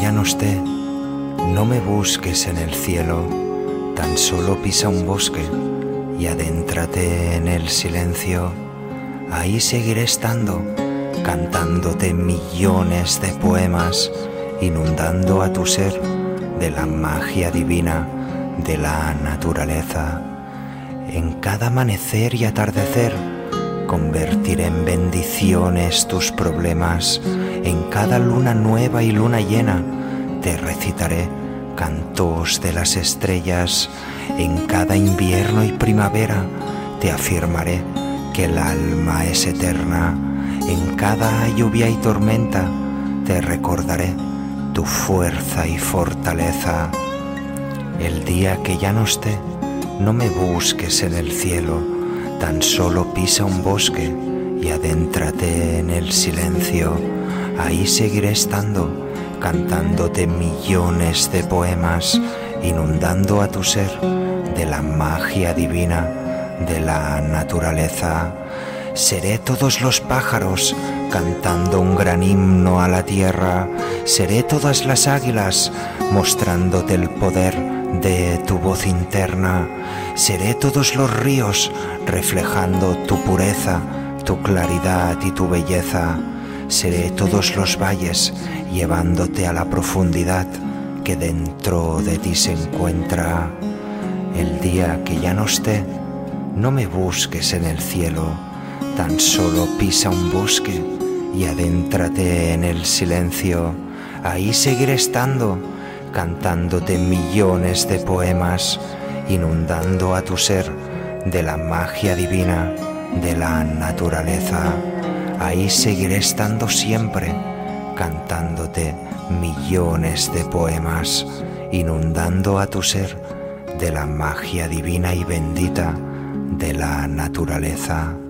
ya no esté, no me busques en el cielo, tan solo pisa un bosque y adéntrate en el silencio. Ahí seguiré estando, cantándote millones de poemas, inundando a tu ser de la magia divina de la naturaleza. En cada amanecer y atardecer convertiré en bendiciones tus problemas. En cada luna nueva y luna llena te recitaré cantos de las estrellas. En cada invierno y primavera te afirmaré que el alma es eterna. En cada lluvia y tormenta te recordaré tu fuerza y fortaleza. El día que ya no esté, no me busques en el cielo, tan solo pisa un bosque y adéntrate en el silencio. Ahí seguiré estando, cantándote millones de poemas, inundando a tu ser de la magia divina de la naturaleza. Seré todos los pájaros cantando un gran himno a la tierra. Seré todas las águilas mostrándote el poder de tu voz interna. Seré todos los ríos reflejando tu pureza, tu claridad y tu belleza. Seré todos los valles llevándote a la profundidad que dentro de ti se encuentra. El día que ya no esté, no me busques en el cielo, tan solo pisa un bosque y adéntrate en el silencio. Ahí seguiré estando, cantándote millones de poemas, inundando a tu ser de la magia divina de la naturaleza. Ahí seguiré estando siempre, cantándote millones de poemas, inundando a tu ser de la magia divina y bendita de la naturaleza.